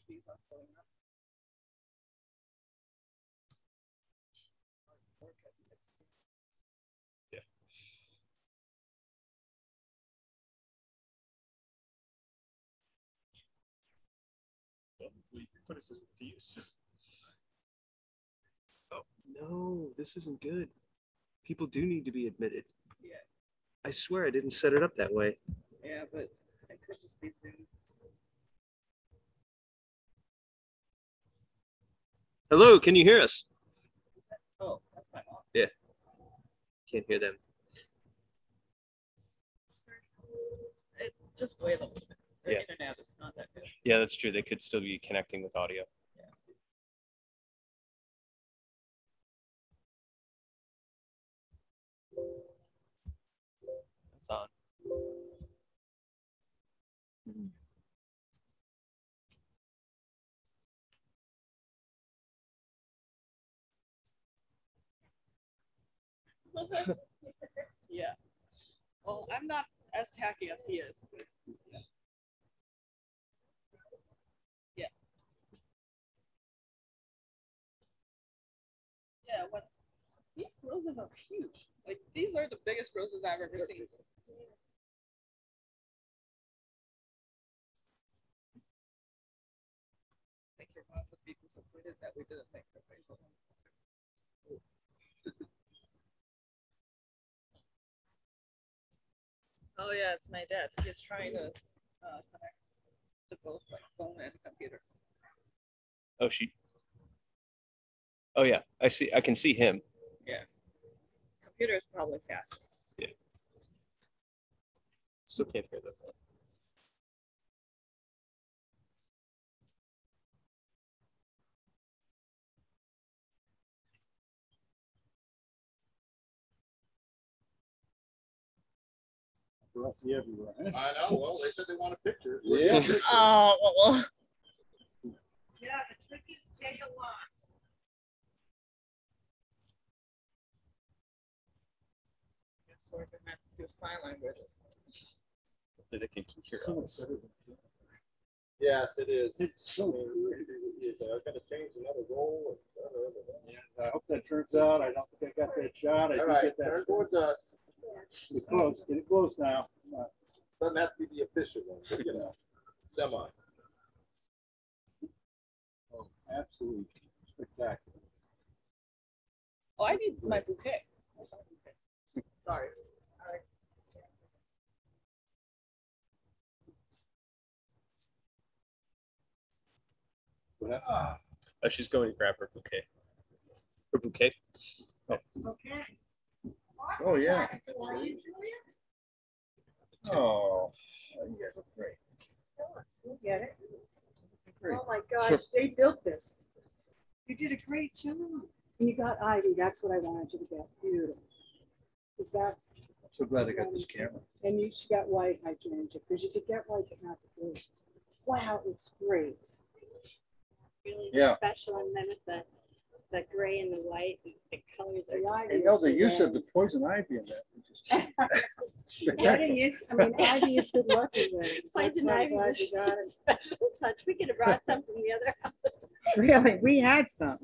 these are pulling up. Yeah. Well, we put it to use. Oh no, this isn't good. People do need to be admitted. Yeah. I swear I didn't set it up that way. Yeah, but it could just be Zoom. Hello, can you hear us? Oh, that's my mom. Yeah. Can't hear them. Just wait a little bit. Their Yeah. internet is not that good. Yeah, that's true. They could still be connecting with audio. Yeah. It's on. Yeah. Well, I'm not as tacky as he is. Yeah. Yeah. Yeah. What? These roses are huge. Like these are the biggest roses I've ever seen. I think your mom would be disappointed that we didn't make her face on them. Oh yeah, it's my dad. He's trying to connect to both like phone and computer. Oh, oh yeah, I see. I can see him. Yeah. Computer is probably faster. Yeah. Still can't hear that. Rusty everywhere. I know. Well, they said they wanted pictures. Yeah. Oh well. Yeah, the trickies take a lot. Guess we're gonna have to do sign languages. They can hear us. Yes, it is. It's so I'm going to change another role. I hope that turns out. I don't think I got that shot. I All did right, get that. turn towards us. Get close. Get it close now. Doesn't have to be the official one, but, you know, semi. Oh, absolutely spectacular. Oh, I need my bouquet. Sorry. All right. Oh, she's going to grab her bouquet. Her bouquet. Okay. Oh yeah. Oh, you guys look great. Look at it. Great. Oh my gosh, they built this. You did a great job. And you got Ivy. That's what I wanted you to get. Beautiful. Because that's. I'm so glad I got this camera. And you got white hydrangea because you could get white but not the blue. Wow, it's great. Really Yeah. special, and then with the gray and the white, the colors are. The just- ivy You know is the use of the best. poison ivy in that. Ivy is, I mean, Ivy is good looking. Poison ivy was You got a it. special touch. We could have brought some from the other house. Really, we had some.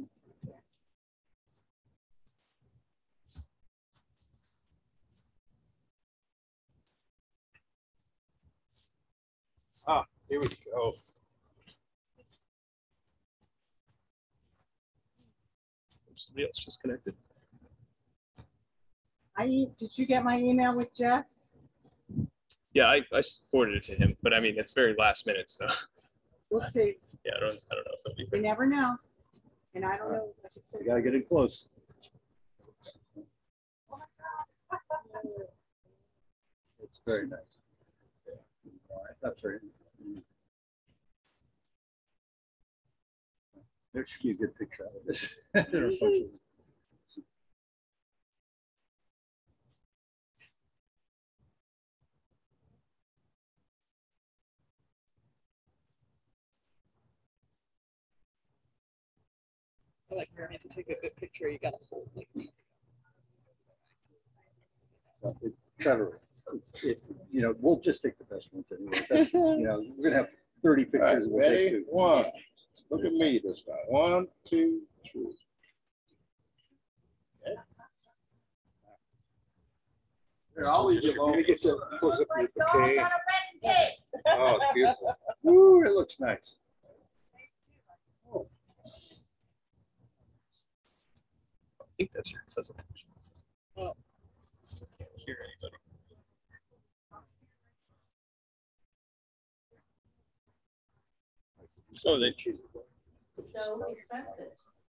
Ah, here we go. Somebody else just connected. Did you get my email with Jeff's? Yeah, I forwarded it to him, but I mean it's very last minute, so We'll see. yeah, I don't know if it'll be We never know. And I don't know. You gotta get in close. It's very nice. All right, that's right. There should be a good picture out of this. There are a bunch of- I like when you have to take a good picture, you gotta hold like It's better. We'll just take the best ones anyway. You know, we're gonna have 30 pictures. We'll take Ready? two. 1, Look at me this time. 1, 2, 3. Here, I'll leave you alone. Get the close up your bouquet. Oh, it's beautiful. Woo, it looks nice. Oh, I think that's your cousin. Well, Still can't hear anybody. Oh, they. So expensive.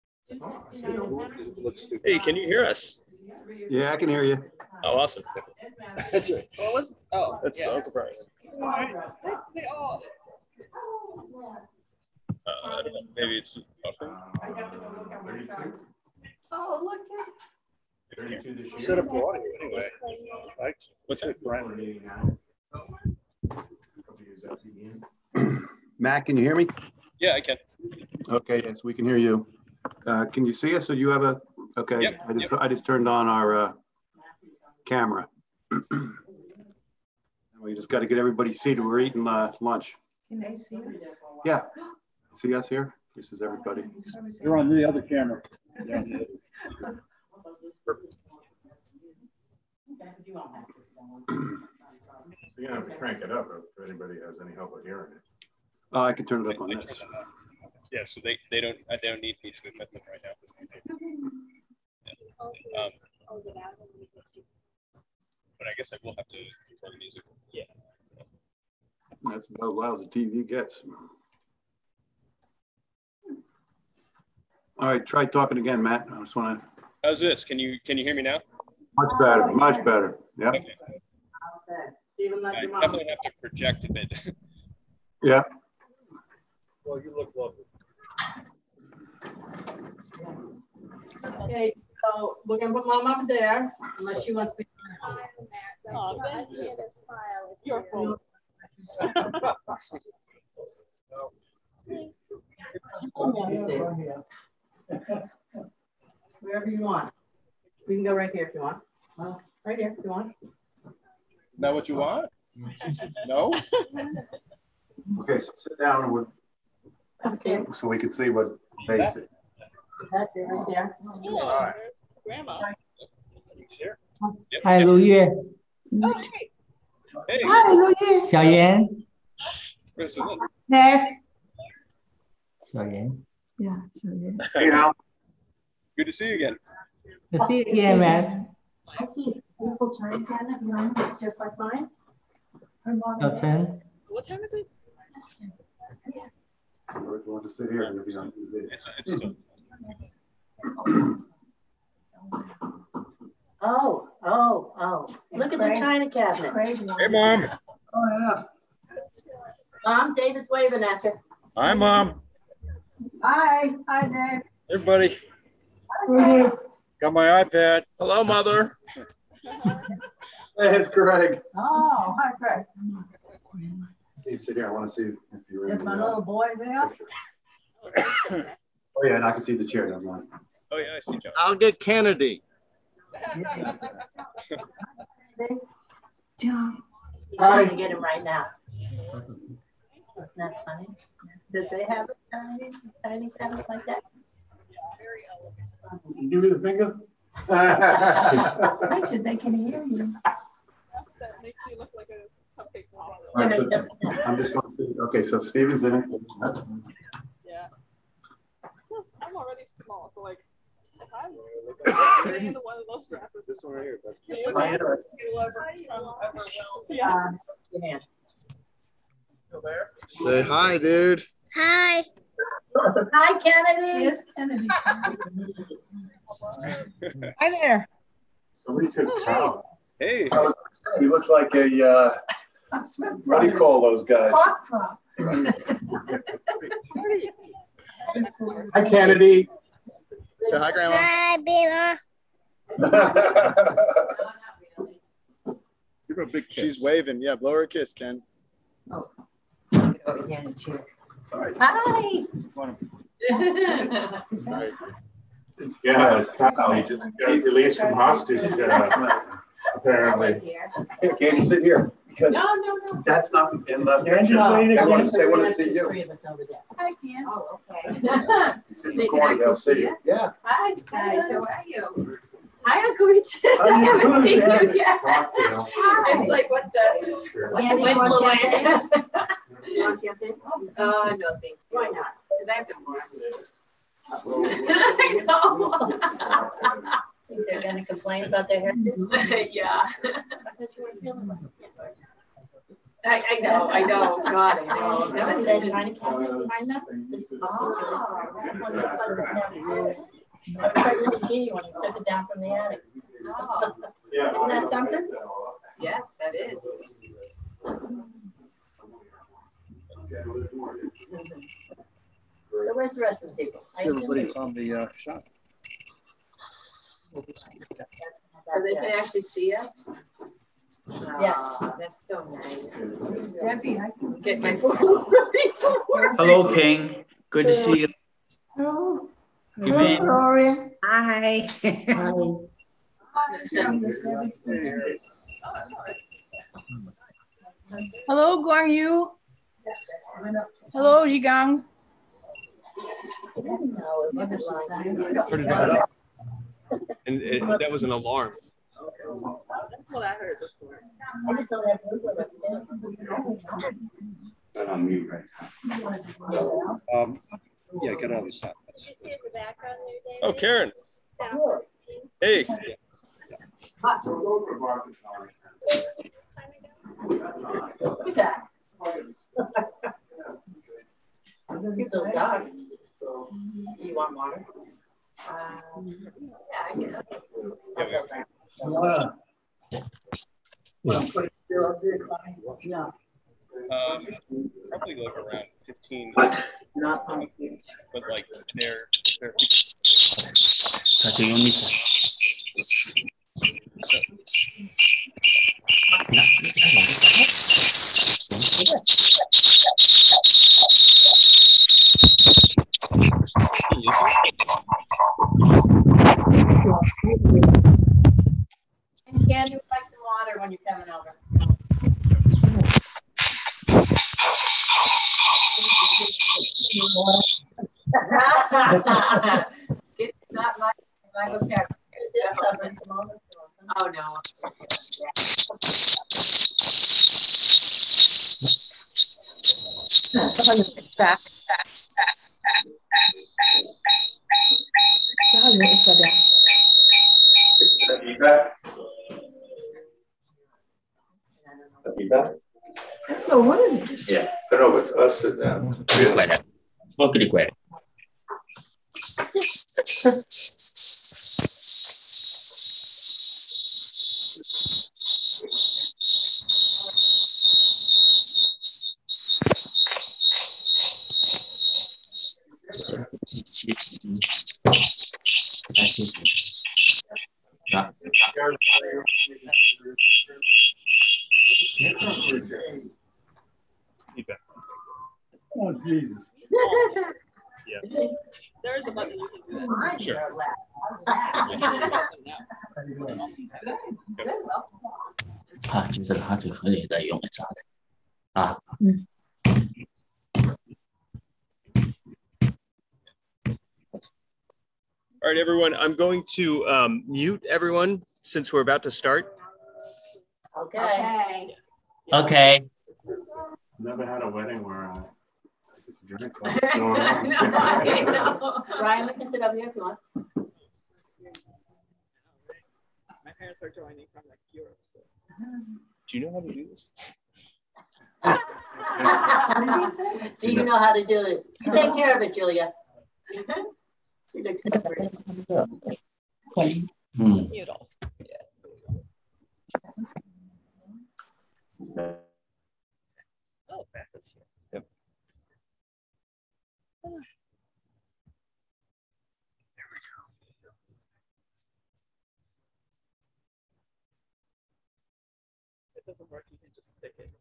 it looks stupid. Hey, can you hear us? Yeah, I can hear you. Oh, awesome. That's right. what was? Oh, That's yeah. Uncle Brian. They all. I don't know. Maybe it's buffering. Oh, look at. Set up audio anyway. Right? What's that? Matt, can you hear me? Yeah, I can. Okay, yes, we can hear you. Can you see us, or you have a, okay, Yep, I just turned on our camera. We just got to get everybody seated. We're eating lunch. Can they see us? Yeah. See us here? This is everybody. You're on the other camera. Yeah. You're gonna have to crank it up if anybody has any help with hearing it. I can turn it up on this. Yeah, so they don't need me to admit them right now. Yeah. But I guess I will have to control the music. Yeah. That's about as loud as the TV gets. All right, try talking again, Matt. I just want to. How's this? Can you hear me now? Much better, much better. Yeah. Okay. I definitely have to project a bit. Yeah. Well, you look lovely. Okay, so we're gonna put Mom up there unless she wants me. Oh, thank you. Your fault. Wherever you want. We can go right here if you want. Right here if you want. Is that what you want? No? Okay, so sit down and we'll, Okay. so we can see what face it. Right there, right there. Oh, there's Grandma. Here? Yep, 嗨， yep. 如月， Oh, hey. Hey, 嗨，如月，小妍 this is it. ，Nick，小妍，Yeah，小妍 Hey, Al. Good to see you again. ，To see you again, man. I see people turn cabinet, mine, just like mine. 小陈， What time is it? You want to sit here and it'll be on TV. It's still. Oh. Look at the china cabinet. Hey, Mom. Oh, yeah. Mom, David's waving at you. Hi, Mom. Hi, Dave. Everybody. Got my iPad. Hello, Mother. Hey, it's Greg. Oh, hi, Greg. You sit here. I want to see if you're in Is my the little boy there? picture. Oh, yeah, and I can see the chair. Never mind. Oh yeah, I see John. I'll get Kennedy. John. He's trying to get him right now. Isn't that funny? Does they have a tiny cabinet like that? Very elegant. You give me the finger? Richard, they can hear you. That makes you look like a cupcake model. All right, so I'm just going to see. Okay, so Steven's in it. Yeah. Plus, I'm already small, so like, if I'm getting into one of those dresses, This one right here. Yeah. Still there? Say hi, dude. Hi. Hi, Kennedy. Yes, Kennedy. Hi there. Somebody's got a cow. Hey. I was gonna say, he looks like a, what do you call those guys? Hot prop. Hi, Kennedy. Say hi, Grandma. Hi, Bima. Give her a big kiss. She's waving. Yeah, blow her a kiss, Ken. Over here in the chair. Hi. Sorry. Yeah, it's cow. He just got released from hostage, apparently. Here, Katie, sit here. because No. that's not in the They're in picture. the- They want to see you. Three of us over there. Hi, Pam. Oh, okay. You sit in the corner, they'll see you. Yeah. Hi, guys. How are you? Hi, Uncle Richard. How you I haven't doing, seen man? you yet. It's like, what the? Andy, Wind want blew champagne? in. You want champagne? No, thank you. Why not? Because I have to I know. Think they're gonna complain about their hair? Yeah. I know, God, I know. Remember that shiny cabinet behind them? Oh, that one looks like it's never used. That was right in the bikini when he took it down from the attic. Oh, isn't that something? Yes, that is. So where's the rest of the people? Everybody found the shot. So they can actually see us? Yes. That's so nice. Debbie, I can get my photos ready for work. Hello, King. Good to see you. Hello. You Hello, mean? Gloria. Hi. Hello, Guang Yu. Hello, Jigang. Turn that up. And that was an alarm. That's what I heard this morning. I just don't have Google upstairs. Not on mute right now. Yeah, get on the side. Oh, Karen. Hey. Who's that? It's a dog. Do you want water? Yeah, I can. Probably like around 15. Not on. But like they're And Candy would like some water when you're coming over. It's not my vocabulary. Oh, no. No, what is this? Yeah, I don't know if it's us or them. Oh, click where? Oh, Jesus. Yeah. There's a button you can do that. Sure. This is how to create the用啥的啊。 All right, everyone. I'm going to mute everyone since we're about to start. Okay. Okay. Never had a wedding where I could drink. Ryan, we can sit over here if you want. My parents are joining from like Europe, so. Do you know how to do this? Do you know how to do it? You take care of it, Julia. She looks separate. Mute all. Oh, Beth is here. Yep. If it doesn't work, you can just stick it.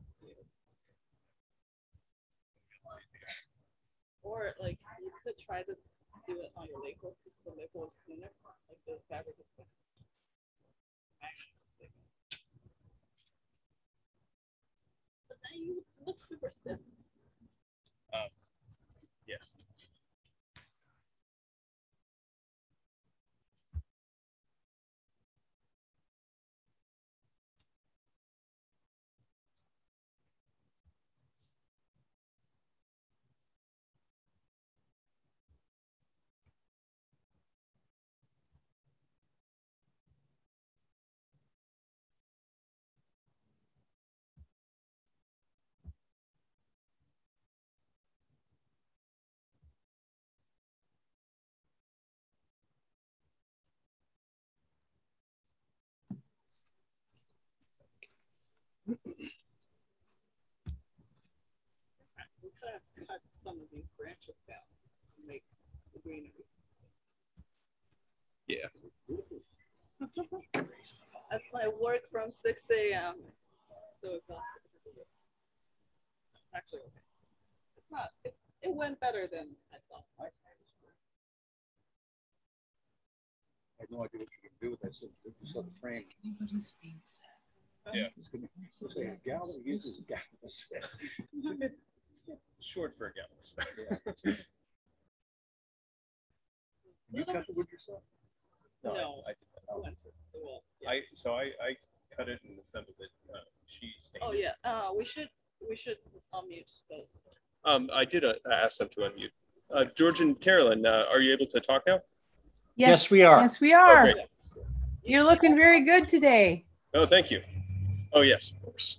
Or like you could try to do it on your label because the label is thinner, like the fabric is thinner. looks super stiff. Yeah. We could have cut some of these branches down to make the greenery. Yeah. That's my work from 6 a.m. So exhausted because of this. Actually, okay. It's not. It went better than I thought. I have no idea what you're gonna do with that. So you saw the frame. Anybody's being sad. Yeah. It's gonna say a gallon uses gallon. It's a bit short for a gallus. Yeah. You cut the wood yourself? No, I did that. I went to the wall. Yeah. I cut it and assembled it. She stained Oh it. yeah. We should unmute those. I did ask them to unmute. George and Carolyn, are you able to talk now? Yes, we are. Yes, we are. Oh, great. You're looking very good today. Oh, thank you. Oh, yes, of course.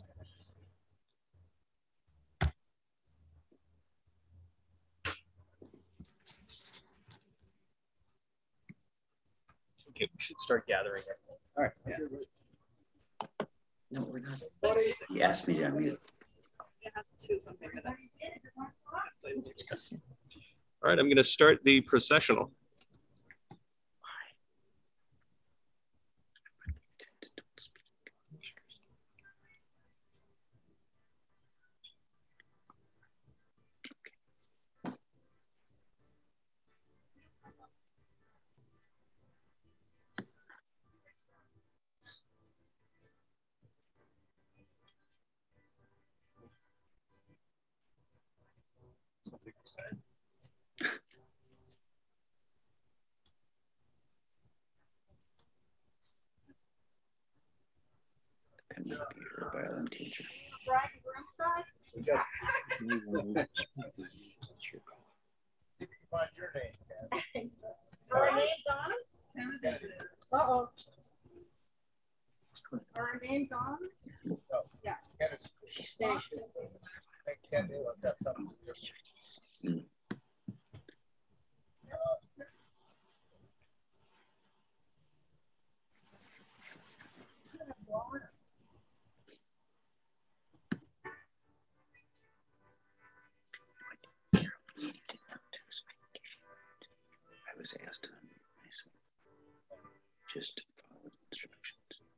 Okay, we should start gathering. All right. Yeah. No, we're not. He asked me to unmute. It has 2 something minutes. All right, I'm going to start the processional. Something to say. And maybe your violin teacher. Brian Broomside? We got Find your name, Our name's on them? Uh-oh. Our name's on them? Yeah. Thank you. I was asked to unmute myself. Just follow instructions.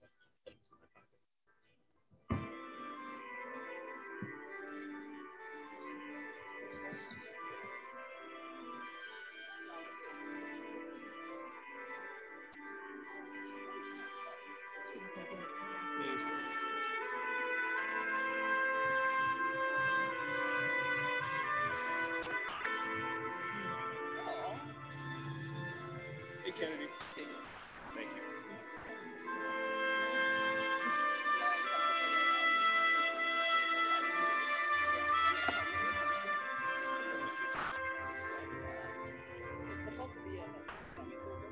Hey, Kennedy. Thank you. It's supposed to be a semi-circle.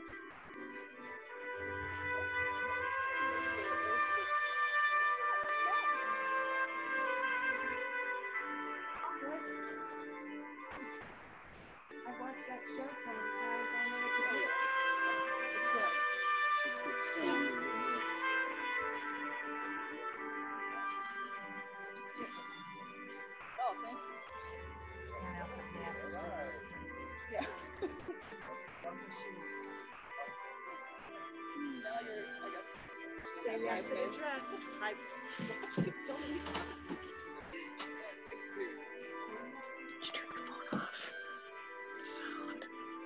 I watched that show so many times, I know what to do. It's good. Oh, thank you. Yeah. Now you're, I guess. Say yes to the dress. I watched it so many times. Experience. Just turn your phone off. Sound.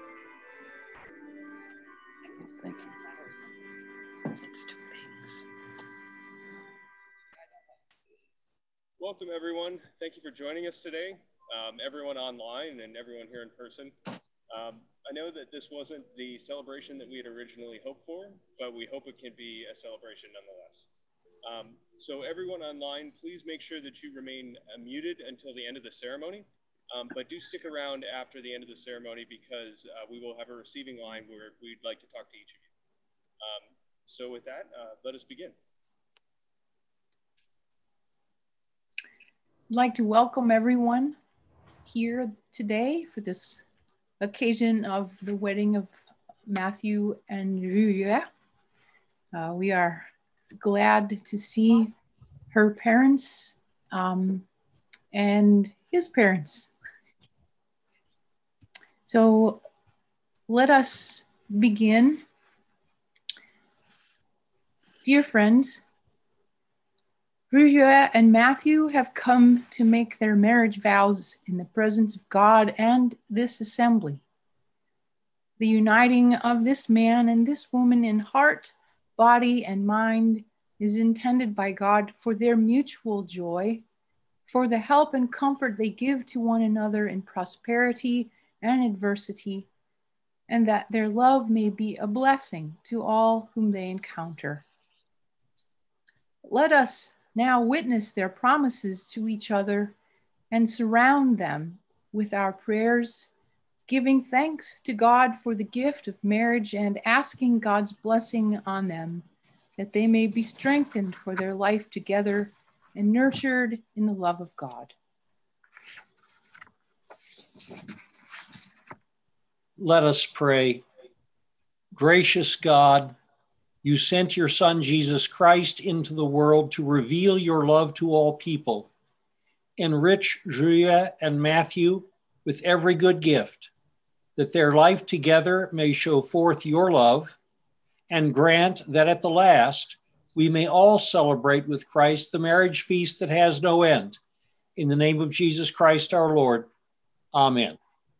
Thank you. It's two things. Welcome, everyone. Thank you for joining us today, everyone online and everyone here in person. I know that this wasn't the celebration that we had originally hoped for, but we hope it can be a celebration nonetheless. So everyone online, please make sure that you remain muted until the end of the ceremony, but do stick around after the end of the ceremony because we will have a receiving line where we'd like to talk to each of you. So with that, let us begin. I'd like to welcome everyone here today for this occasion of the wedding of Matthew and Julia. We are glad to see her parents and his parents. So let us begin. Dear friends, Julia and Matthew have come to make their marriage vows in the presence of God and this assembly. The uniting of this man and this woman in heart, body, and mind is intended by God for their mutual joy, for the help and comfort they give to one another in prosperity and adversity, and that their love may be a blessing to all whom they encounter. Let us now witness their promises to each other and surround them with our prayers, giving thanks to God for the gift of marriage and asking God's blessing on them, that they may be strengthened for their life together and nurtured in the love of God. Let us pray. Gracious God, you sent your Son, Jesus Christ, into the world to reveal your love to all people. Enrich Julia and Matthew with every good gift, that their life together may show forth your love, and grant that at the last we may all celebrate with Christ the marriage feast that has no end. In the name of Jesus Christ our Lord. Amen.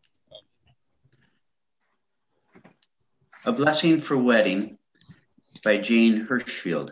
A Blessing for Wedding by Jane Hirschfield.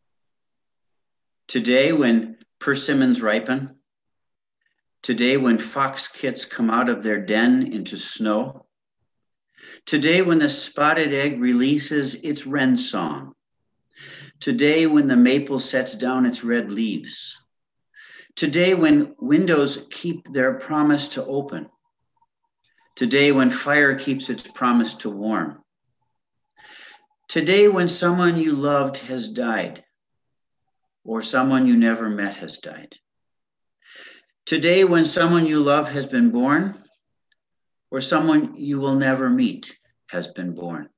Today when persimmons ripen, today when fox kits come out of their den into snow, today when the spotted egg releases its wren song, today when the maple sets down its red leaves, today when windows keep their promise to open, today when fire keeps its promise to warm, today when someone you loved has died, or someone you never met has died. Today when someone you love has been born, or someone you will never meet has been born.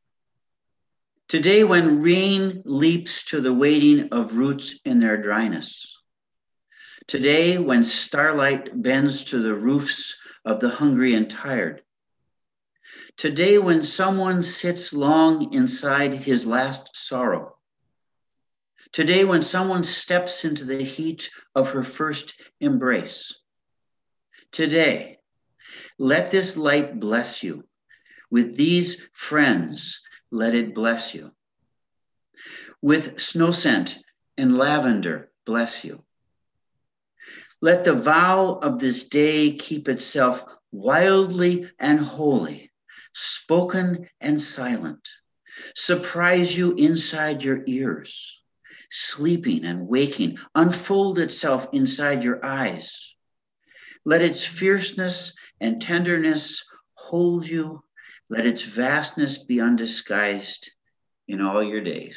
Today when rain leaps to the waiting of roots in their dryness. Today when starlight bends to the roofs of the hungry and tired. Today when someone sits long inside his last sorrow. Today when someone steps into the heat of her first embrace. Today, let this light bless you. With these friends, let it bless you. With snow scent and lavender, bless you. Let the vow of this day keep itself wildly and holy, spoken and silent, surprise you inside your ears, sleeping and waking, unfold itself inside your eyes. Let its fierceness and tenderness hold you. Let its vastness be undisguised in all your days.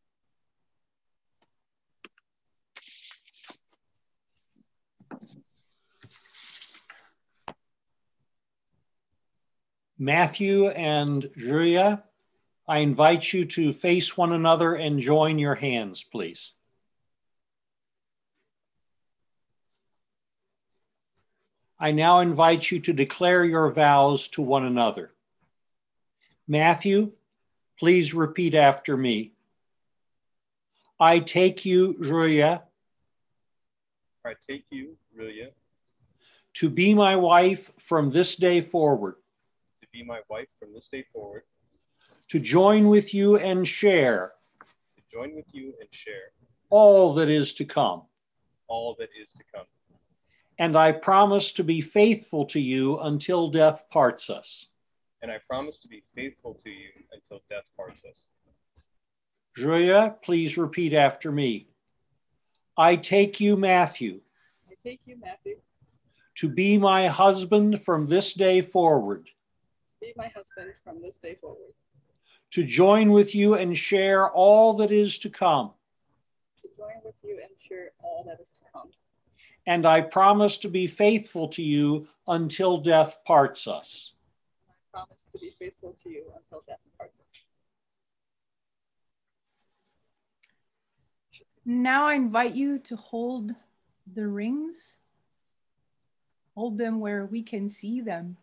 Matthew and Julia, I invite you to face one another and join your hands, please. I now invite you to declare your vows to one another. Matthew, please repeat after me. I take you, Julia. I take you, Julia. To be my wife from this day forward. To be my wife from this day forward. To join with you and share. To join with you and share. All that is to come. all that is to come. And I promise to be faithful to you until death parts us. And I promise to be faithful to you until death parts us. Julia, please repeat after me. I take you, Matthew, I take you, Matthew, to be my husband from this day forward, be my husband from this day forward, to join with you and share all that is to come. to join with you and share all that is to come. And I promise to be faithful to you until death parts us. I promise to be faithful to you until death parts us. Now I invite you to hold the rings. Hold them where we can see them.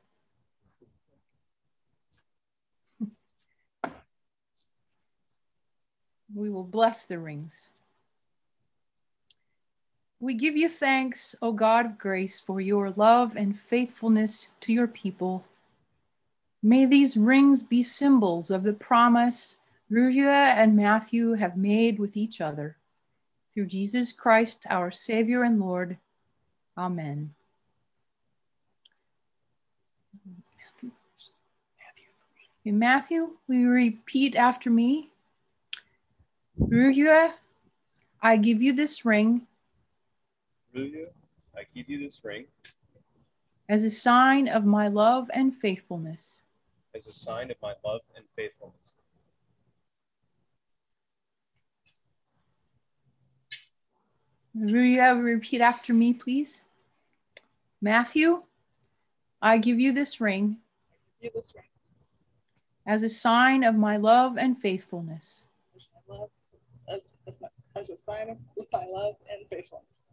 We will bless the rings. We give you thanks, O God of grace, for your love and faithfulness to your people. May these rings be symbols of the promise Ruja and Matthew have made with each other. Through Jesus Christ, our Savior and Lord. Amen. Matthew, will you repeat after me? Ruja, I give you this ring. Ruja, I give you this ring. As a sign of my love and faithfulness. As a sign of my love and faithfulness. Ruja, repeat after me, please. Matthew, I give you this ring. I give you this ring. As a sign of my love and faithfulness. As a sign of my love and faithfulness.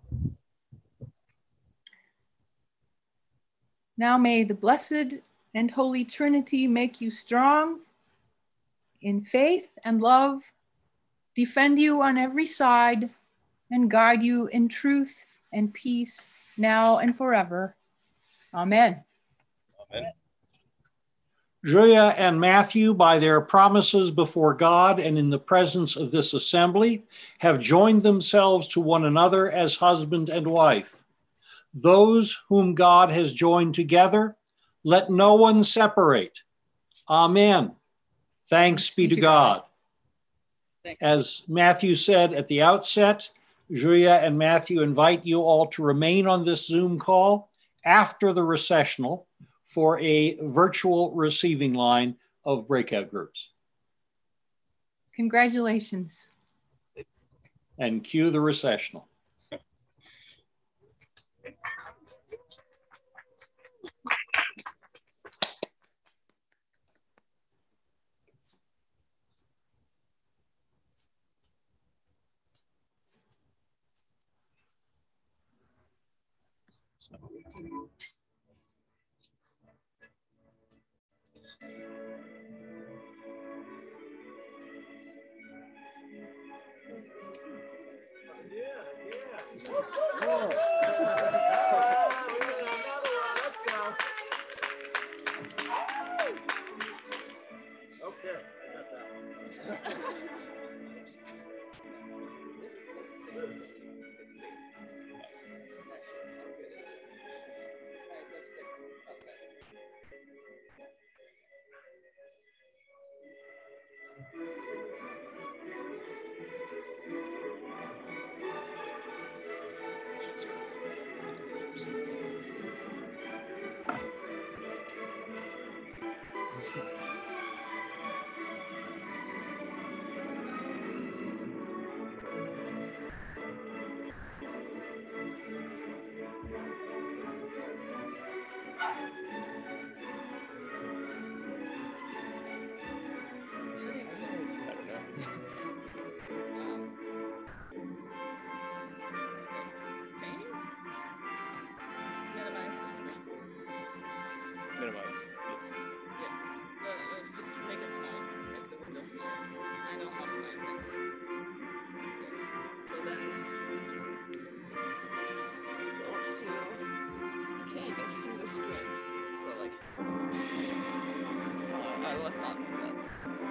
Now may the blessed and holy Trinity make you strong in faith and love, defend you on every side, and guide you in truth and peace now and forever. Amen. Amen. Julia and Matthew, by their promises before God and in the presence of this assembly, have joined themselves to one another as husband and wife. Those whom God has joined together, let no one separate. Amen. Thanks be to God. As Matthew said at the outset, Julia and Matthew invite you all to remain on this Zoom call after the recessional for a virtual receiving line of breakout groups. Congratulations. And cue the recessional. Minimize the screen. Minimize. Yes. Yeah. Just make it small. Make the window small. I know how to find things. So then. Let's see. I can't even see the screen. So like. Let's not move it.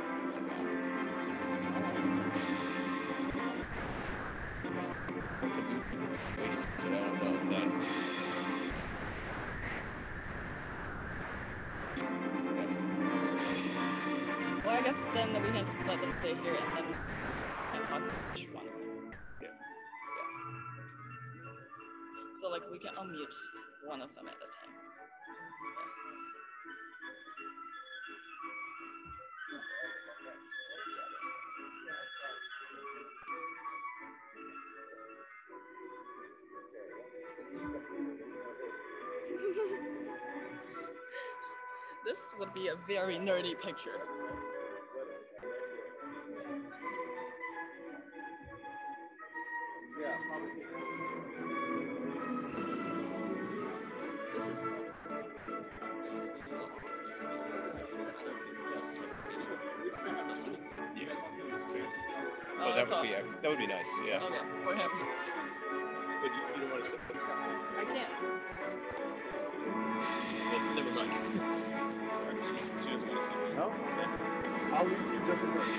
I can But I don't know if that. Well, I guess then we can just let them stay here and then I talk to each one of them. Yeah. So like we can unmute one of them at a time. This would be a very nerdy picture. This is. Oh, that would be nice. Yeah. Okay, for him. But you don't want to sit there. I can't. Never mind. Sorry, she doesn't want to sit. No? Okay. I'll leave you just a bit.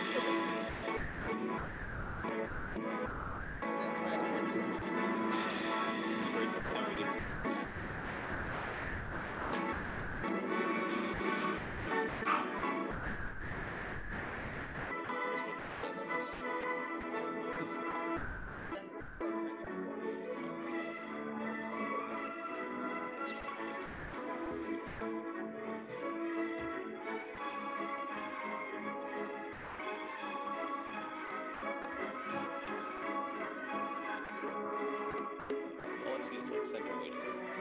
All I see is like central waiting.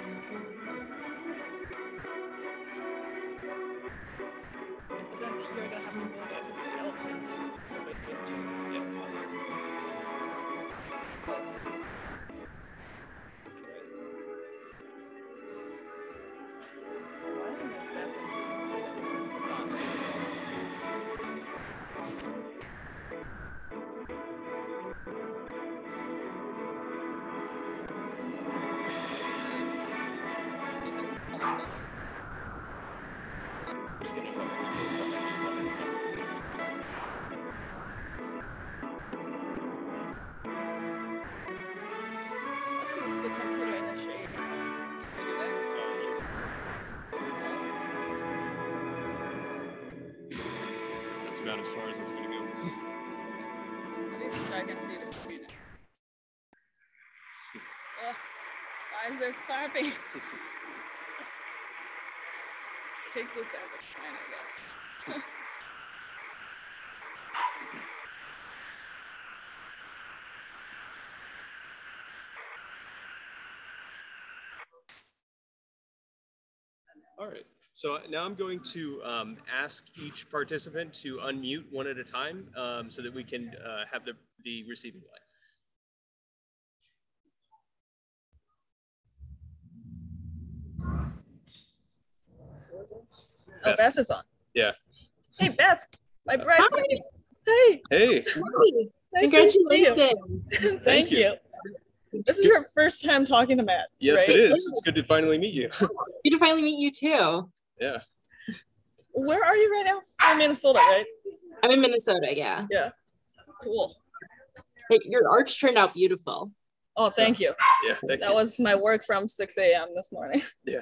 Then you're gonna have to move everybody else into the here too. Yeah. Why isn't there Just gonna run. the computer in the shade? That's about as far as it's gonna go. At least I can see the screen. Why is there clapping? Take this as a sign, I guess. All right. So now I'm going to ask each participant to unmute one at a time so that we can have the receiving line. Oh, Beth is on. Yeah. Hey, Beth, my bridesmaid. Hey. Hey. Nice to see you. Congratulations. Thank you. This is your first time talking to Matt. Yes, right? it is. It's good to finally meet you. Good to finally meet you too. Yeah. Where are you right now? You're in Minnesota, right? I'm in Minnesota, yeah. Yeah. Cool. Hey, your arch turned out beautiful. Oh, thank you. Yeah, thank that you. was my work from 6 a.m. this morning. Yeah.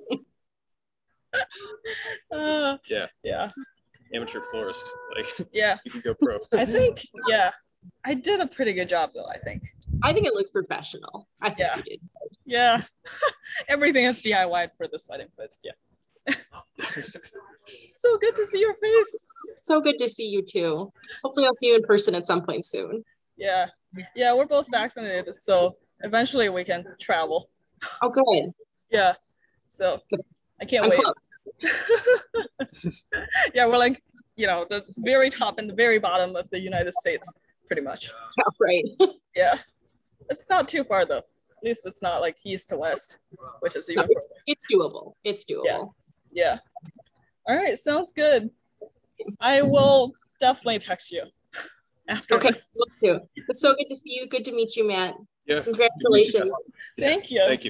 Yeah. Yeah. Amateur florist. Like, yeah. You could go pro. I think, yeah. I did a pretty good job though, I think. I think it looks professional. I think you did. Yeah. Everything is DIY for this wedding, but yeah. So good to see your face. So good to see you too. Hopefully I'll see you in person at some point soon. Yeah. Yeah, we're both vaccinated, so eventually we can travel. Oh, good. Yeah. So I can't I'm wait. close. Yeah, we're like, you know, the very top and the very bottom of the United States, pretty much. Yeah, right. Yeah. It's not too far though. At least it's not like east to west, which is even No, it's doable. It's doable. Yeah. Yeah. All right, sounds good. I will definitely text you after Okay, this. let's do. It's so good to see you. Good to meet you, Matt. Yeah. Congratulations. Thank you. Thank you.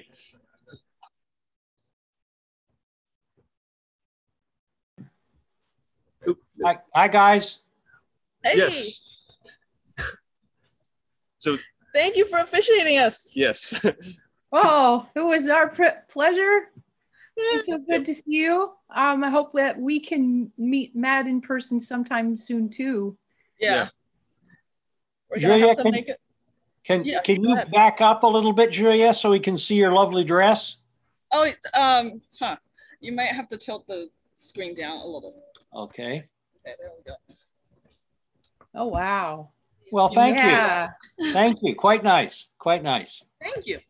Hi guys. Hey. Yes. So Thank you for officiating us. Yes. Oh, it was our pleasure. It's so good to see you. I hope that we can meet Matt in person sometime soon too. Yeah. We're gonna Julia, have to make it. Can go you ahead. back up a little bit, Julia, so we can see your lovely dress? Oh, you might have to tilt the screen down a little. Okay. Okay, there we go. Oh, wow. Well, thank Yeah. you. Thank you. Quite nice. Quite nice. Thank you.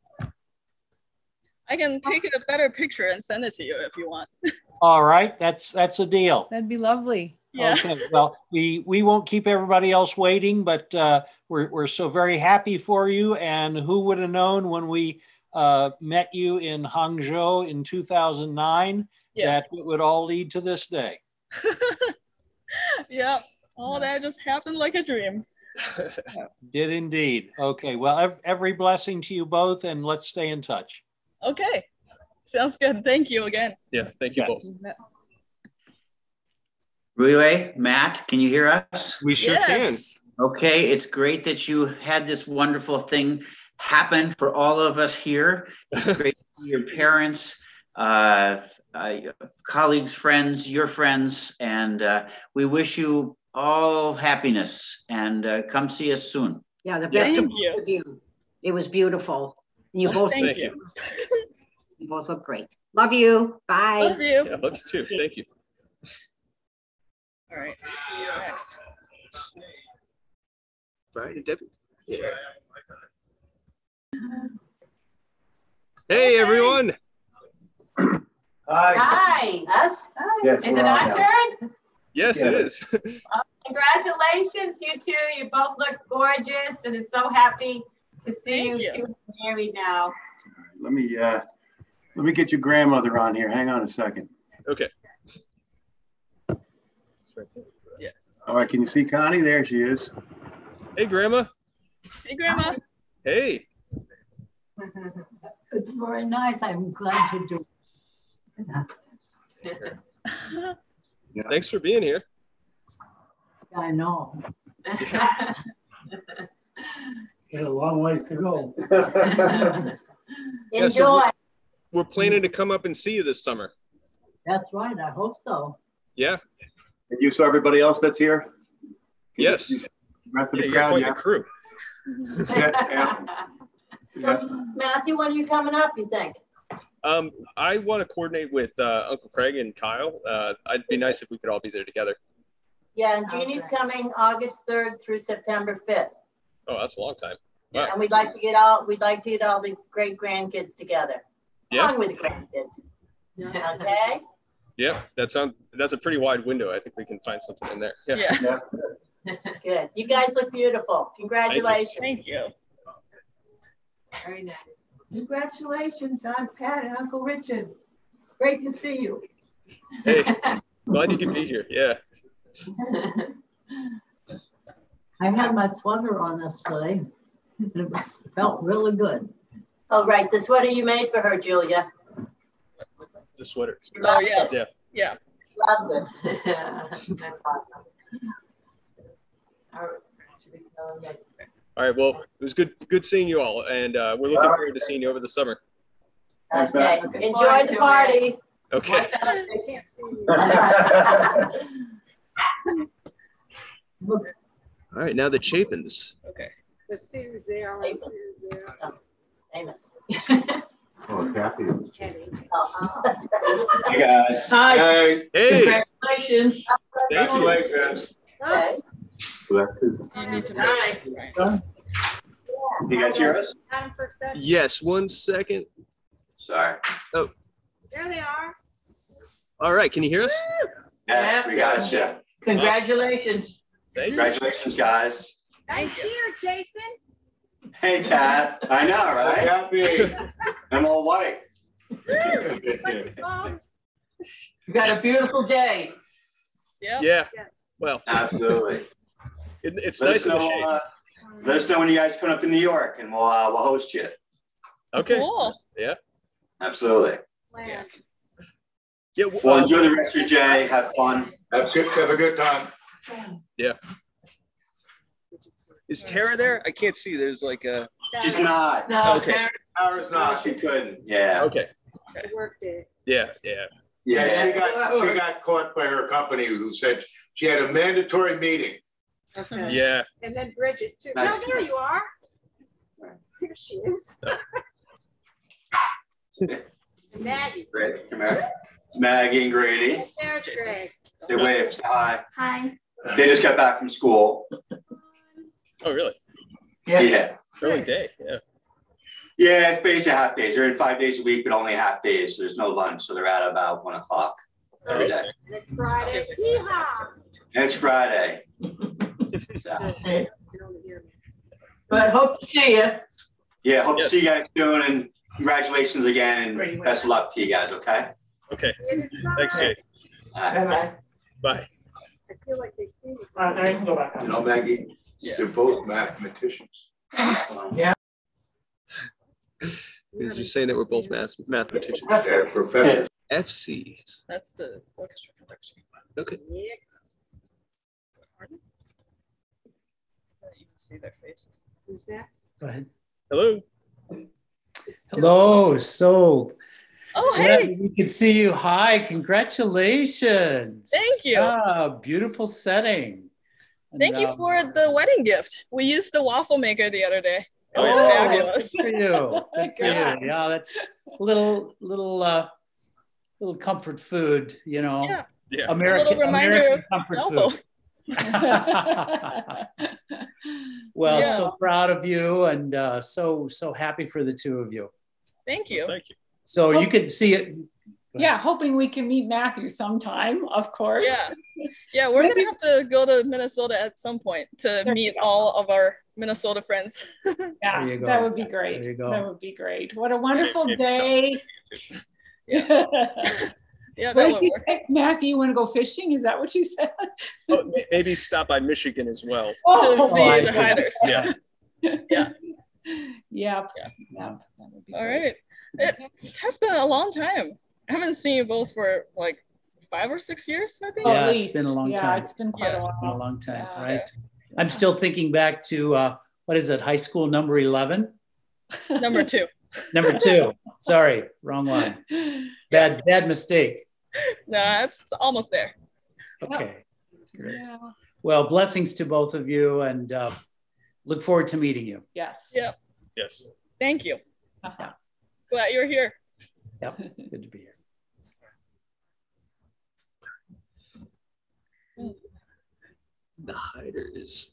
I can take a better picture and send it to you if you want. All right. That's a deal. That'd be lovely. Yeah. Okay. Well, we won't keep everybody else waiting, but we're so very happy for you. And who would have known when we met you in Hangzhou in 2009 that it would all lead to this day. Yeah. All that just happened like a dream. Did indeed. Okay. Well, every blessing to you both, and let's stay in touch. Okay. Sounds good. Thank you again. Yeah. Thank you both. Ruiwei, Matt, can you hear us? We sure Yes. can. Okay, it's great that you had this wonderful thing happen for all of us here. It's great to see your parents, colleagues, friends, your friends, and we wish you all happiness, and come see us soon. Yeah, the best Thank of both of you. It was beautiful. You both, Thank you. you both look great. Love you. Bye. Love you. Yeah, love you too. Thank you. All right. Who's next? Brian and Debbie. Yeah. Hey, everyone. Hi. Us? Yes, Is we're it on our now. turn? Yes, it is. Congratulations, you two. You both look gorgeous, and I'm so happy to see Thank you two married now. Let me get your grandmother on here. Hang on a second. Okay. All right, can you see Connie? There she is. Hey, Grandma. Hey, Grandma. Hey. It's very nice. I'm glad you do. Thanks for being here. I know. Yeah. Got a long ways to go. Yeah, so we're planning to come up and see you this summer. That's right. I hope so. Yeah. And you saw everybody else that's here? Yes. The rest of Yeah, the you're crowd, quite yeah. the crew. So, Matthew, when are you coming up, you think? I want to coordinate with Uncle Craig and Kyle. It'd be nice if we could all be there together. Yeah, and Jeannie's coming August 3rd through September 5th. Oh, that's a long time. Wow. And we'd like to get all the great grandkids together. Yeah. Along with the grandkids. Okay? Yeah, that's a pretty wide window. I think we can find something in there. Yeah. Good. You guys look beautiful. Congratulations. Thank you. Very nice. Congratulations. I'm Pat and Uncle Richard. Great to see you. Hey, glad you could be here. Yeah. I had my sweater on this day. It felt really good. Oh, right. The sweater you made for her, Julia. The sweater. Oh, yeah. Yeah. Yeah. Loves it. That's awesome. All right. Should we tell him that? All right. Well, it was good seeing you all, and we're looking forward to seeing you over the summer. Okay. Enjoy the party. Okay. All right. Now the Chapins. Okay. The Sue's there. All the Sue's there. Famous. Oh, Kathy. Hey, guys. Hi. Hey. Hey. Congratulations. Thank you. Congratulations. Okay. You need to right. You guys hear us? Yes. 1 second. Sorry. Oh. There they are. All right. Can you hear us? Yes, we got you. Congratulations. Thank you. Congratulations, guys. Nice here, Jason. Hey, Kat. I know, right? Happy. I'm all white. You got a beautiful day. Yeah. Yeah. Yes. Well, Absolutely. it's Let nice us in the know, shade. let us know when you guys come up to New York, and we'll host you. Okay. Cool. Yeah. Absolutely. Plan. Yeah. Well, enjoy the rest of your day. Have fun. Have a good time. Yeah. Is Tara there? I can't see. There's like a. She's not. No, Okay. Tara's not. She couldn't. Yeah. Okay. It's a work day. Yeah. Yeah. She got caught by her company who said she had a mandatory meeting. Okay. Yeah. And then Bridget too. Nice. No, there you are. Here she is. Maggie. Great. Come here. Maggie and Grady. There's Greg. They wave. Say hi. Hi. They just got back from school. Oh, really? Yeah. Early day. Yeah. Yeah, it's basically half days. They're in 5 days a week, but only half days. So there's no lunch. So they're at about 1 o'clock every day. Next Friday. Yeehaw. Next Friday. So, But hope to see you. yeah, hope to see you guys soon, and congratulations again, and best of luck to you guys, okay? Okay. Thanks, Jay. Bye-bye. Bye. I feel like they see me. You know, Maggie, they're both mathematicians. Yeah. He's just saying that we're both mathematicians. They're professors. FCs. That's the orchestra conduction. Okay. Pardon? I don't even see their faces. Who's next? Go ahead. Hello. Hello. So Oh, glad hey. we can see you. Hi, congratulations. Thank you. Beautiful setting. And, Thank you for the wedding gift. We used the waffle maker the other day. It was oh, fabulous. Good for you. Good for Yeah. you. Yeah, that's a little comfort food, you know. Yeah. Yeah. American, A little reminder American of comfort elbow. food. Well, Yeah. so proud of you, and so happy for the two of you. Thank you. Thank you. So you can see it. Yeah, hoping we can meet Matthew sometime, of course. Yeah. Yeah, we're going to have to go to Minnesota at some point to meet all of our Minnesota friends. Yeah, There you go. that would be great. There you go. That would be great. What a wonderful Maybe day. Yeah. Yeah, that What would did you work. say, Matthew? You want to go fishing? Is that what you said? Oh, maybe stop by Michigan as well. To see I the see. hiders. Yeah. Yeah. Yeah. That would be All great. right. It has been a long time. I haven't seen you both for like 5 or 6 years, I think. Yeah, At it's been a least. long Yeah, time. it's been quite a Yeah, It's been a while. long time, Yeah. right? I'm still thinking back to what is it? High school number 11, Number 2. number 2. Sorry, wrong one. Bad mistake. No, it's almost there. Okay, great. Yeah. Well, blessings to both of you, and look forward to meeting you. Yes. Yep. Yes. Thank you. Uh-huh. Glad you're here. Yep, good to be here. The hiders.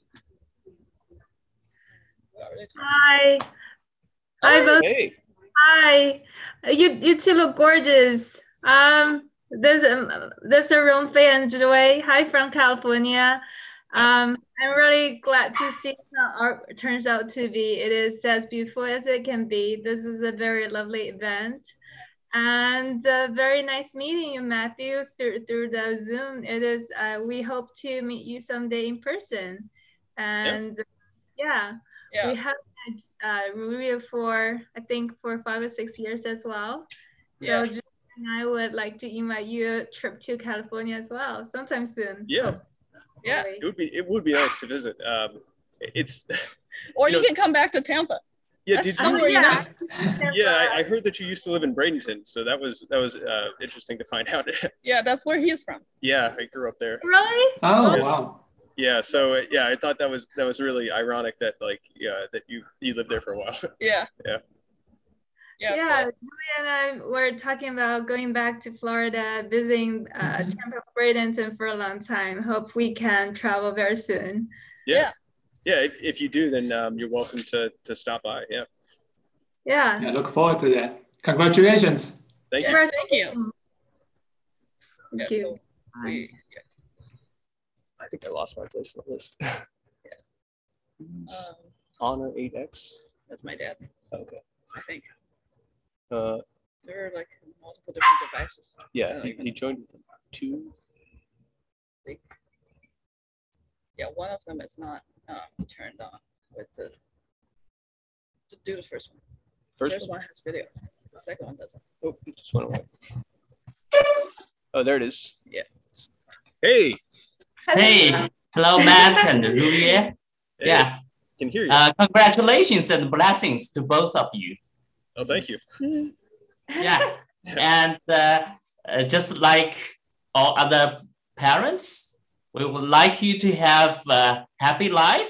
Hi. Hi, both. Hey. Hi. You two look gorgeous. This is Ron Fei and Joy. Hi from California. I'm really glad to see how art turns out to be. It is as beautiful as it can be. This is a very lovely event. And very nice meeting you, Matthew, through the Zoom. It is. We hope to meet you someday in person. And yeah, we have Ruria for I think for 5 or 6 years as well. Yeah. So Joy and I would like to invite you a trip to California as well sometime soon. Yeah. Yeah. It would be nice to visit. It's Or you you know- can come back to Tampa. Yeah, That's did you? somewhere you know. Yeah, I heard that you used to live in Bradenton, so that was interesting to find out. Yeah, that's where he is from. Yeah, I grew up there. Really? Oh, Yes. wow. Yeah, so yeah, I thought that was really ironic that that you lived there for a while. Yeah. Yeah. Yeah, Julia and I were talking about going back to Florida, visiting Tampa, Bradenton for a long time. Hope we can travel very soon. Yeah. Yeah, if you do, then you're welcome to stop by. Yeah. Yeah. Yeah, look forward to that. Congratulations. Thank you. Thank you. Thank Yeah, you. so I think I lost my place on the list. Honor 8X. That's my dad, Okay. I think. Uh, There are like multiple different devices. I yeah, don't he even joined with 2. think. Yeah, one of them is not turned on with the. To do the first one. First one has video. The second one doesn't. Oh, it just went away. Oh, there it is. Yeah. Hey. Hey, hello, Matt and Ruby. Yeah. Can hear you. Congratulations and blessings to both of you. Oh, thank you. Yeah, and just like all other parents, we would like you to have a happy life.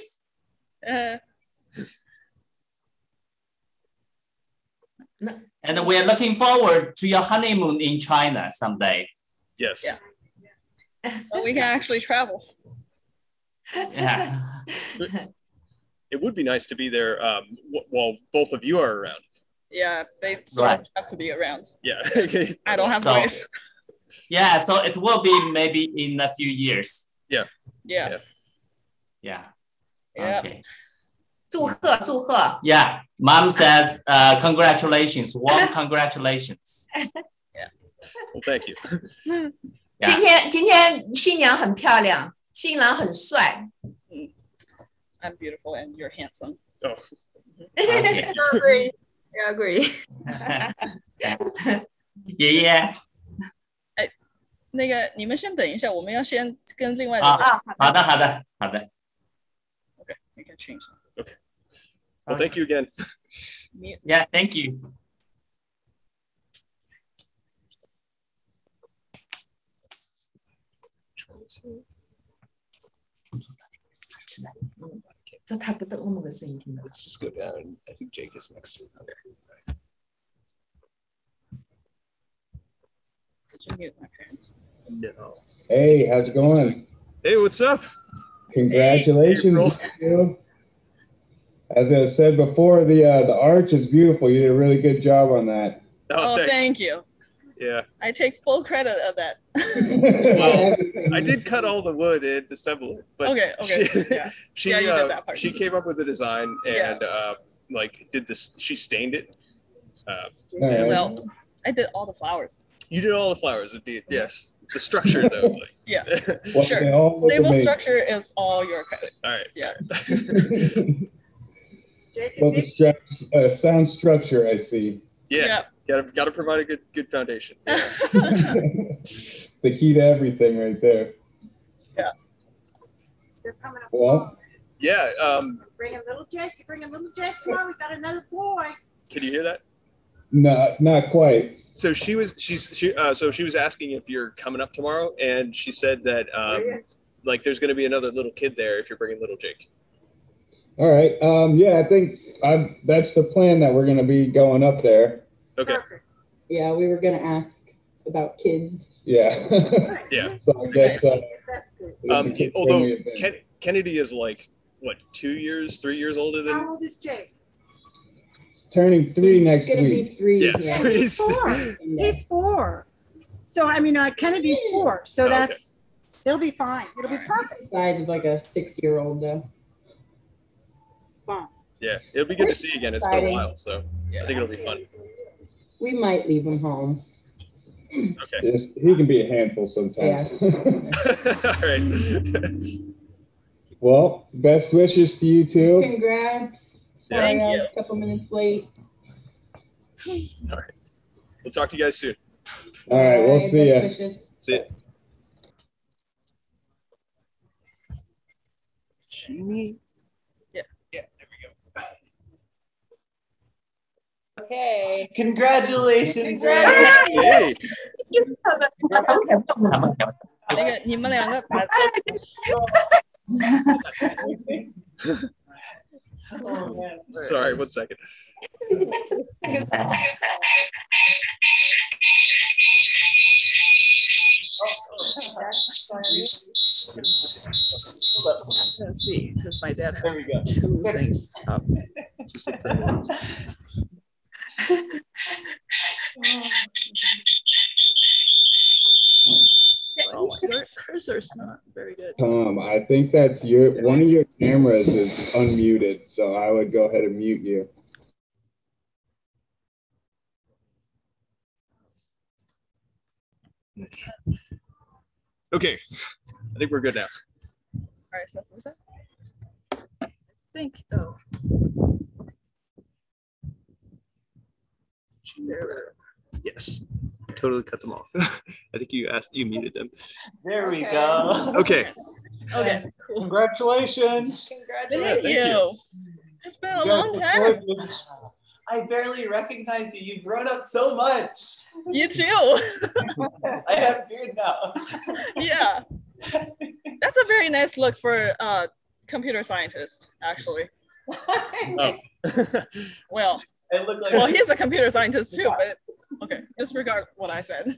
And we're looking forward to your honeymoon in China someday. Yes. Yeah. Well, we can actually travel. Yeah. It would be nice to be there while both of you are around. Yeah, they sort of have to be around. Yeah. I don't have voice. Yeah, so it will be maybe in a few years. Yeah. Yeah. Yeah. Yeah. Okay. 祝贺祝贺 Yeah, Mom says congratulations. Warm congratulations. Yeah. Well, thank you. 今天新娘很漂亮，新郎很帅。 I'm beautiful and you're handsome. Oh. Okay. agree. I agree. 爷爷。 那个，你们先等一下，我们要先跟另外的。 好的。 Okay, we can change that. Okay. Well, thank you again. Yeah, thank you. Let's just go down. I think Jake is next. Okay. Did you mute my parents? No. Hey, how's it going? Hey, what's up? Congratulations. You. As I said before, the arch is beautiful. You did a really good job on that. Oh, thank you. Yeah. I take full credit of that. Well, I did cut all the wood and assemble it, but okay. She you did that part. She came up with the design and like did this. She stained it. Well, I did all the flowers. You did all the flowers, indeed. Yes, the structure though. Like. Yeah, well, sure. Stable structure is all your credit. All right. Yeah. Well, the sound structure, I see. Yeah. Got to provide a good foundation. Yeah. It's the key to everything, right there. Yeah. They're coming up. Well. Yeah. Bringing little Jake. You're bringing little Jake tomorrow. We got another boy. Can you hear that? No, not quite. So she was asking if you're coming up tomorrow, and she said that like there's going to be another little kid there if you're bringing little Jake. All right. Yeah, I think that's the plan, that we're going to be going up there. Okay. Perfect. Yeah, we were gonna ask about kids. Yeah. Yeah. So I guess. That's good. Although Kennedy is like what, 3 years older than. How old is Jake? He's turning 3 next week. Be 3. Yeah. Yeah. He's 4. He's 4. So I mean, Kennedy's 4. So that's he'll be fine. It'll be perfect. Size of like a 6-year-old though. Fine. Yeah, it'll be good to see you again. It's been a while, so I think it'll be fun. We might leave him home. Okay. He can be a handful sometimes. All right. Well, best wishes to you too. Congrats. Sorry, I was a couple minutes late. All right. We'll talk to you guys soon. All right, we'll see ya. See ya. Yeah, there we go. Okay. Congratulations. Hey. 那个你们两个把。 Sorry, 1 second. Let's see, because my dad has 2 things up. Your cursor's not very good. Tom, I think that's one of your cameras is unmuted, so I would go ahead and mute you. Okay, I think we're good now. All right, so what was that? I think. Oh. There. Yes, totally cut them off. I think you muted them. There we go. Okay, Okay, cool. Congratulations. Thank you. It's been a long time. I barely recognized you. You've grown up so much. You too. I have beard now. Yeah. That's a very nice look for a computer scientist, actually. Oh. Well, it looked like well, he's a computer scientist too, but okay, disregard what I said.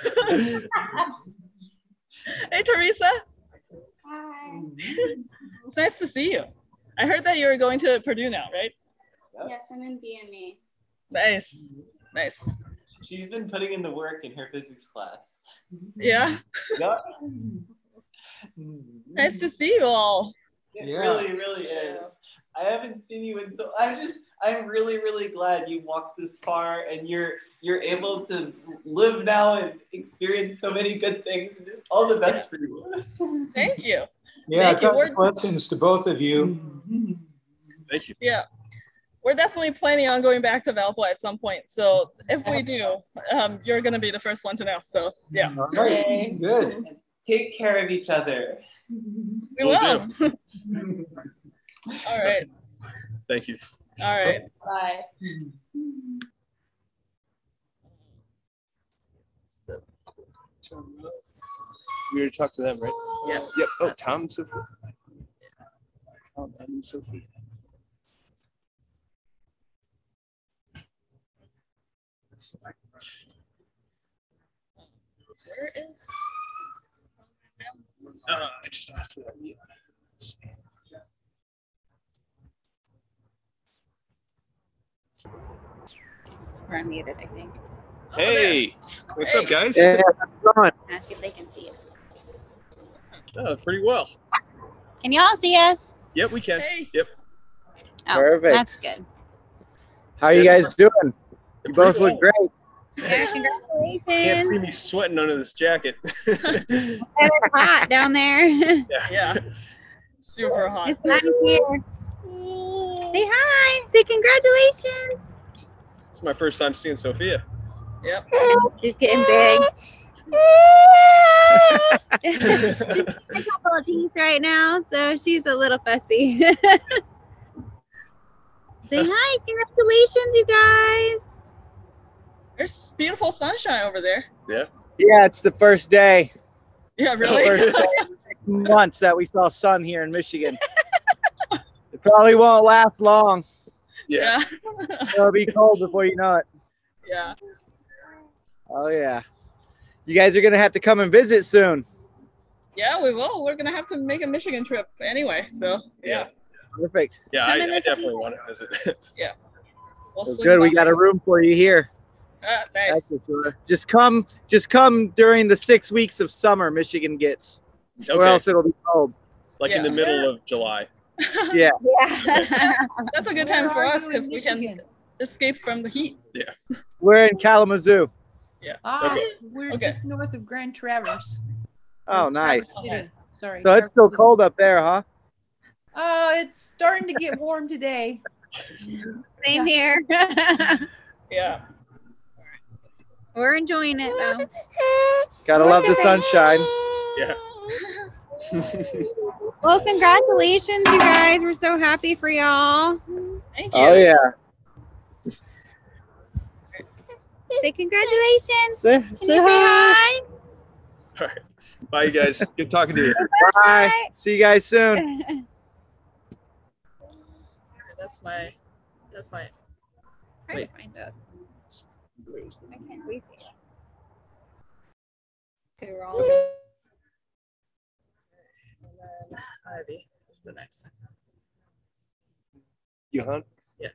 Hey, Teresa. Hi. It's nice to see you. I heard that you're going to Purdue now, right? Yes, I'm in BME. Nice. Nice. She's been putting in the work in her physics class. Yeah. Yep. Nice to see you all. It really is. I haven't seen you in so I'm really glad you walked this far and you're able to live now and experience so many good things. All the best for you. Thank you. Yeah, Thank you. blessings to both of you. Thank you. Yeah. We're definitely planning on going back to Valpo at some point. So if we do, you're going to be the first one to know. So yeah. All right. Good. Take care of each other. We will. All right. Thank you. All right. Bye. We already talked to them, right? Yeah. Yep. Oh, Tom and Sophie. Tom and Sophie. Where is? I just asked her that. We're unmuted, I think. Hey, what's up, guys? Ask if they can see it. Oh, pretty well. Can y'all see us? Yep, we can. Yep. Oh, Perfect. that's good. How you guys doing? You both look great. Yeah, congratulations. Can't see me sweating under this jacket. It's hot down there. Yeah. Super hot. It's nice here. Say hi. Say congratulations. It's my first time seeing Sophia. Yep. She's getting big. She's a couple of teeth right now, so she's a little fussy. Say hi. Congratulations, you guys. There's beautiful sunshine over there. Yeah. Yeah, it's the first day. Yeah, really? The first day in 6 months that we saw sun here in Michigan. It probably won't last long. Yeah. It'll be cold before you know it. Yeah. Oh yeah. You guys are gonna have to come and visit soon. Yeah, we will. We're gonna have to make a Michigan trip anyway. So yeah. Perfect. Yeah, I definitely want to visit. Yeah. We'll Well, swing good. We by. got a room for you here. Nice. That's for sure. Just come during the 6 weeks of summer Michigan gets, or Okay. else it'll be cold. Like in the middle of July. Yeah. That's a good time Where for are us you because in we can Michigan? escape from the heat. Yeah. We're in Kalamazoo. Yeah. Ah, Okay. we're just north of Grand Traverse. Oh, nice. City. Sorry. So it's still cold up there, huh? It's starting to get warm today. Same here. Yeah. We're enjoying it though. Gotta love the sunshine. Yeah. Well, congratulations, you guys. We're so happy for y'all. Thank you. Oh yeah. Say congratulations. Say Can you say hi? All right. Bye, you guys. Good talking to you. Bye. See you guys soon. That's my. Wait. Find us. I can't wait. Okay, we're all. And then Ivy is the next. Johan? Yeah.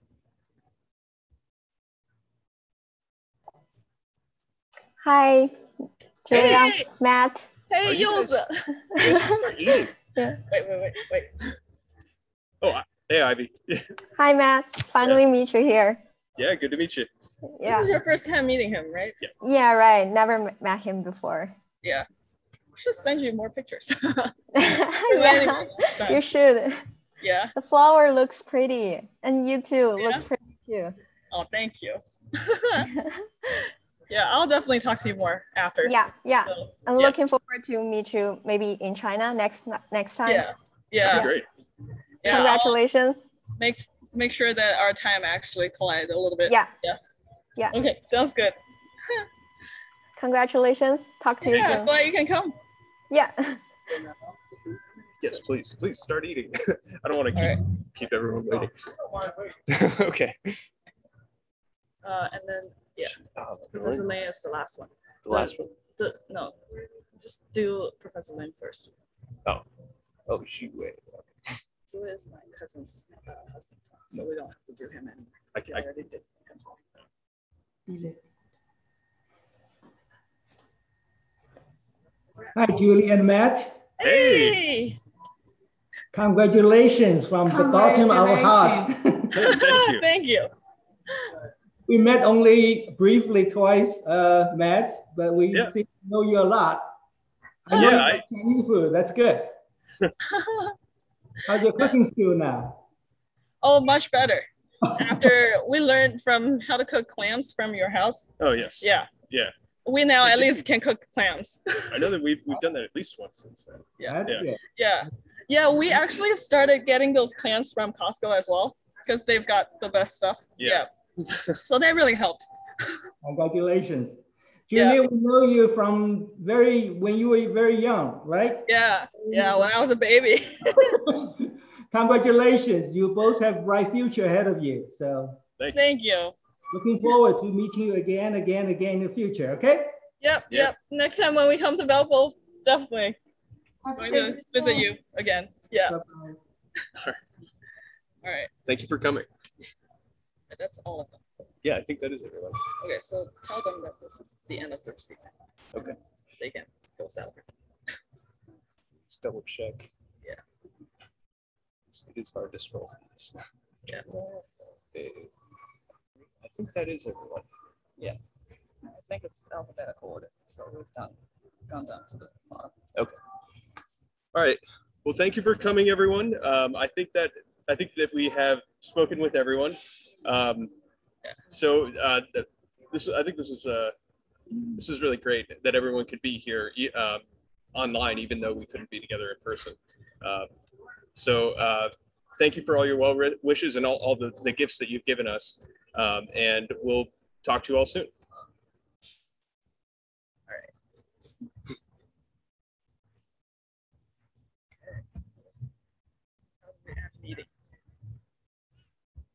Hi, Julia, Hey. Matt. Hey, Yulza. Yeah. Wait. Oh, hey, Ivy. Hi, Matt. Finally meet you here. Yeah, good to meet you. This Yeah. is your first time meeting him, right? Yeah. Yeah, right. Never met him before. Yeah. We should send you more pictures. Yeah, you should. Yeah. The flower looks pretty, and you too looks pretty too. Oh, thank you. Yeah, I'll definitely talk to you more after. Yeah, yeah. So, I'm yeah. looking forward to meet you maybe in China next time. Yeah, yeah. Great. Yeah, Congratulations. I'll make sure that our time actually collide a little bit. Yeah. Yeah. Yeah. Okay, sounds good. Congratulations. Talk to you Yeah, soon. glad you can come. Yeah. Yes, please start eating. I don't want to keep everyone waiting. Okay. And then Professor Lin is the last one. The last one. No, just do Professor Lin first. Oh, she wait. He is my cousin's husband, so we don't have to do him anymore. I already did him. Hi, Julie and Matt. Hey! Congratulations from the bottom of our heart. Thank you. Thank you. We met only briefly twice, Matt, but we seem to know you a lot. I know you like Chinese food. That's good. How's your cooking skill now? Oh, much better. After we learned from how to cook clams from your house. Oh yes. Yeah. Yeah. We now at least can cook clams. I know that we've done that at least once since then. Yeah. Yeah. Yeah. Yeah. We actually started getting those clams from Costco as well because they've got the best stuff. Yeah. So that really helped. Congratulations. Julia, we know you from when you were very young, right? Yeah. Yeah. When I was a baby. Congratulations. You both have bright future ahead of you. So thank you. Looking forward to meeting you again in the future. Okay? Yep. Next time when we come to Belleville, definitely going to visit you again. Yeah. Bye-bye. All right. Thank you for coming. That's all of them. Yeah, I think that is everyone. Okay, so tell them that this is the end of their season. Okay. They can go celebrate. Just double check. Yeah. It is hard to scroll through this. Yeah. I think that is everyone. Yeah. I think it's alphabetical order, so we've gone down to the bottom. Okay. All right. Well, thank you for coming, everyone. I think that we have spoken with everyone. So I think this is really great that everyone could be here online, even though we couldn't be together in person. So thank you for all your well wishes and all the gifts that you've given us. And we'll talk to you all soon.